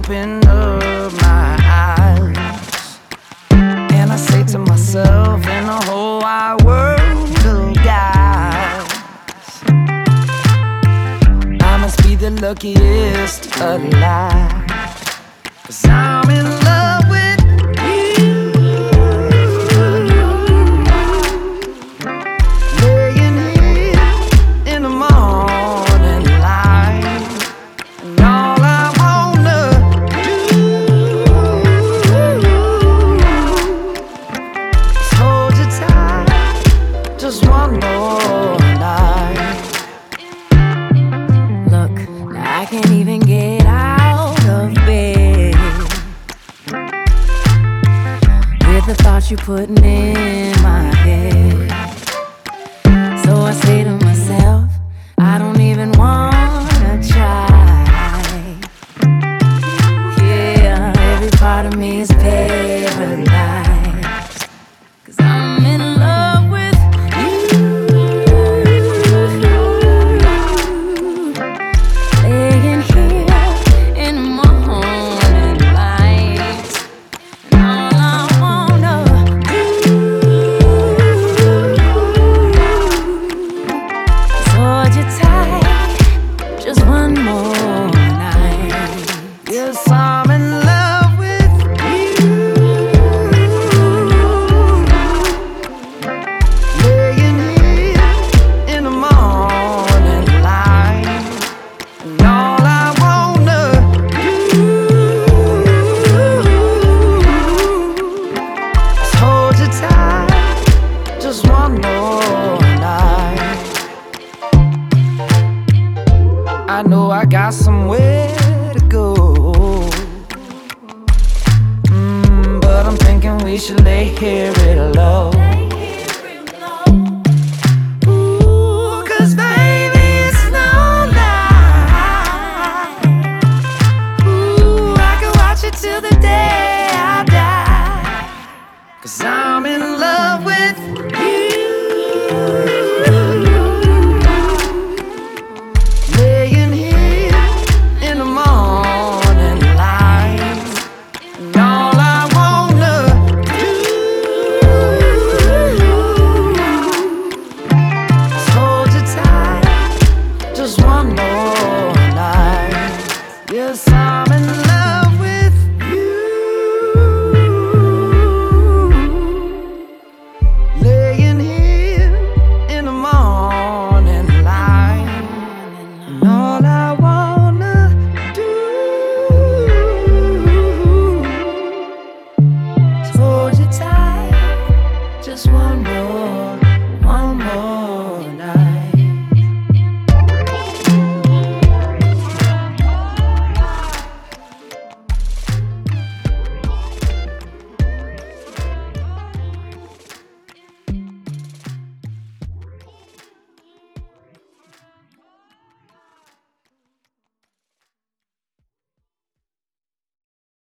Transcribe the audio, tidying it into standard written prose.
open up my eyes, and I say to myself, in the whole wide world of guys, I must be the luckiest alive, 'cause I'm in love with you. Laying here in the morning light, and all I wanna do is hold you tight just one more night. Look, I can't even get out of bed with the thoughts you're putting in my head. So I say to myself, I don't even wanna try. Yeah, every part of me is paralyzed, 'cause I'm in love with you. Laying here in the morning light, and all I wanna do is hold you tight just one more night. Yes, I'm in love with you. Laying here in the morning light, and all I wanna do is hold you tight just one more night. I know I got somewhere to go, but I'm thinking we should lay here real low. Ooh, 'cause baby, it's no lie. Ooh, I can watch it till the day I die, 'cause I'm in love with you. Laying here in the morning light, and all I wanna do is hold you tight just one more night. Yes, I'm in love.